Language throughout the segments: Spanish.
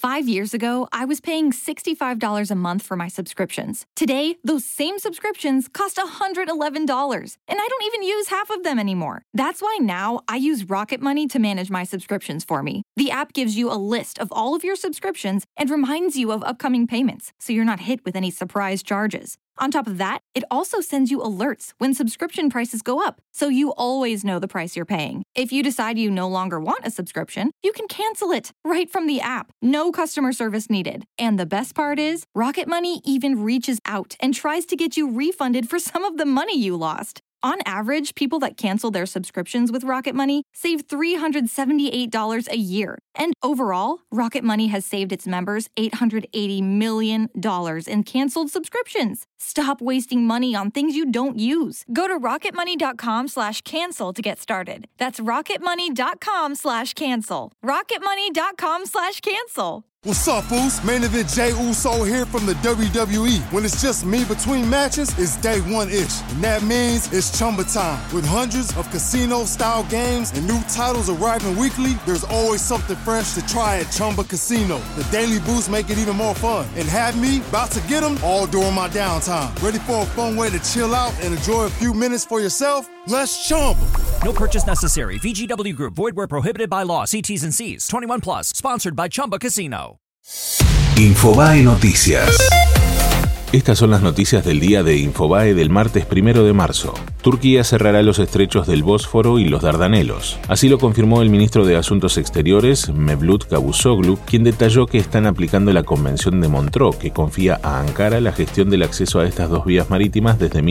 5 years ago, I was paying $65 a month for my subscriptions. Today, those same subscriptions cost $111, and I don't even use half of them anymore. That's why now I use Rocket Money to manage my subscriptions for me. The app gives you a list of all of your subscriptions and reminds you of upcoming payments, so you're not hit with any surprise charges. On top of that, it also sends you alerts when subscription prices go up, so you always know the price you're paying. If you decide you no longer want a subscription, you can cancel it right from the app. No customer service needed. And the best part is, Rocket Money even reaches out and tries to get you refunded for some of the money you lost. On average, people that cancel their subscriptions with Rocket Money save $378 a year. And overall, Rocket Money has saved its members $880 million in canceled subscriptions. Stop wasting money on things you don't use. Go to rocketmoney.com/cancel to get started. That's rocketmoney.com/cancel. rocketmoney.com/cancel. What's up, Boost? Main event Jey Uso here from the WWE. When it's just me between matches, it's day one-ish. And that means it's Chumba time. With hundreds of casino-style games and new titles arriving weekly, there's always something fresh to try at Chumba Casino. The Daily Boost make it even more fun. And have me about to get them all during my downtime. Ready for a fun way to chill out and enjoy a few minutes for yourself? Let's Chumba. No purchase necessary. VGW Group. Void where prohibited by law. See T's and C's. 21 plus. Sponsored by Chumba Casino. Infobae Noticias. Estas son las noticias del día de Infobae del martes 1 de marzo. Turquía cerrará los estrechos del Bósforo y los Dardanelos. Así lo confirmó el ministro de Asuntos Exteriores, Mevlut Cavusoglu, quien detalló que están aplicando la Convención de Montreux, que confía a Ankara la gestión del acceso a estas dos vías marítimas desde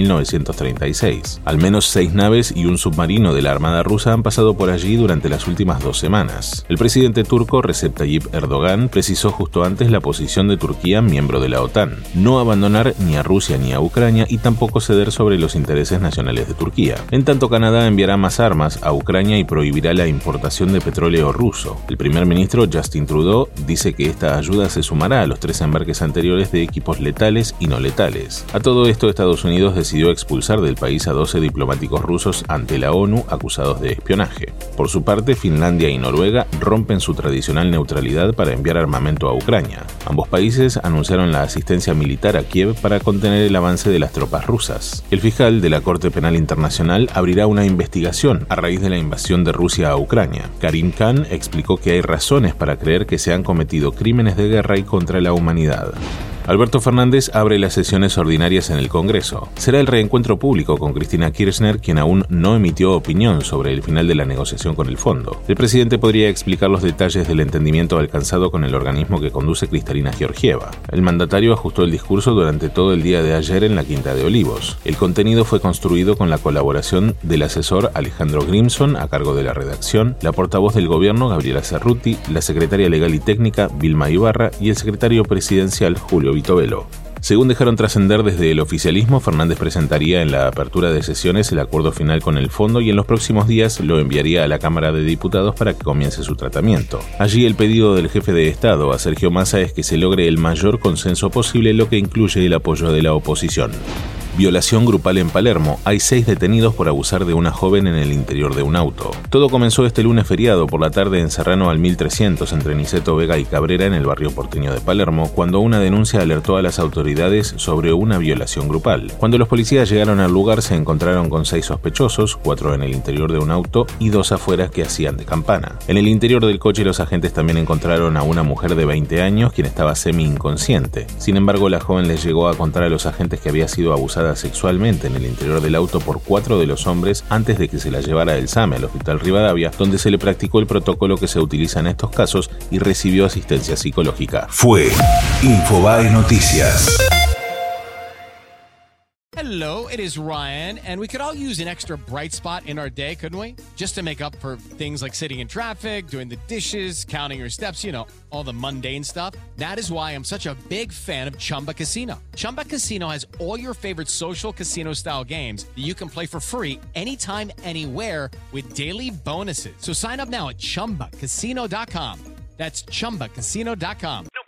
1936. Al menos 6 naves y un submarino de la Armada rusa han pasado por allí durante las últimas 2 semanas. El presidente turco, Recep Tayyip Erdogan, precisó justo antes la posición de Turquía, miembro de la OTAN: no abandonar ni a Rusia ni a Ucrania y tampoco ceder sobre los intereses nacionales de Turquía. En tanto, Canadá enviará más armas a Ucrania y prohibirá la importación de petróleo ruso. El primer ministro Justin Trudeau dice que esta ayuda se sumará a los 3 embarques anteriores de equipos letales y no letales. A todo esto, Estados Unidos decidió expulsar del país a 12 diplomáticos rusos ante la ONU acusados de espionaje. Por su parte, Finlandia y Noruega rompen su tradicional neutralidad para enviar armamento a Ucrania. Ambos países anunciaron la asistencia militar a Kiev para contener el avance de las tropas rusas. El fiscal de la Corte Penal Internacional abrirá una investigación a raíz de la invasión de Rusia a Ucrania. Karim Khan explicó que hay razones para creer que se han cometido crímenes de guerra y contra la humanidad. Alberto Fernández abre las sesiones ordinarias en el Congreso. Será el reencuentro público con Cristina Kirchner, quien aún no emitió opinión sobre el final de la negociación con el fondo. El presidente podría explicar los detalles del entendimiento alcanzado con el organismo que conduce Kristalina Georgieva. El mandatario ajustó el discurso durante todo el día de ayer en la Quinta de Olivos. El contenido fue construido con la colaboración del asesor Alejandro Grimson, a cargo de la redacción, la portavoz del gobierno Gabriela Cerruti, la secretaria legal y técnica Vilma Ibarra y el secretario presidencial Julio Vitovelo. Según dejaron trascender desde el oficialismo, Fernández presentaría en la apertura de sesiones el acuerdo final con el fondo y en los próximos días lo enviaría a la Cámara de Diputados para que comience su tratamiento. Allí el pedido del jefe de Estado, a Sergio Massa, es que se logre el mayor consenso posible, lo que incluye el apoyo de la oposición. Violación grupal en Palermo. Hay 6 detenidos por abusar de una joven en el interior de un auto. Todo comenzó este lunes feriado por la tarde en Serrano al 1300 entre Niceto Vega y Cabrera, en el barrio porteño de Palermo, cuando una denuncia alertó a las autoridades sobre una violación grupal. Cuando los policías llegaron al lugar, se encontraron con 6 sospechosos, 4 en el interior de un auto y 2 afuera que hacían de campana. En el interior del coche, los agentes también encontraron a una mujer de 20 años quien estaba semi-inconsciente. Sin embargo, la joven les llegó a contar a los agentes que había sido abusada sexualmente en el interior del auto por 4 de los hombres antes de que se la llevara el SAME al Hospital Rivadavia, donde se le practicó el protocolo que se utiliza en estos casos y recibió asistencia psicológica. Fue Infobae Noticias. Hello, it is Ryan, and we could all use an extra bright spot in our day, couldn't we? Just to make up for things like sitting in traffic, doing the dishes, counting your steps, you know, all the mundane stuff. That is why I'm such a big fan of Chumba Casino. Chumba Casino has all your favorite social casino-style games that you can play for free anytime, anywhere with daily bonuses. So sign up now at ChumbaCasino.com. That's ChumbaCasino.com.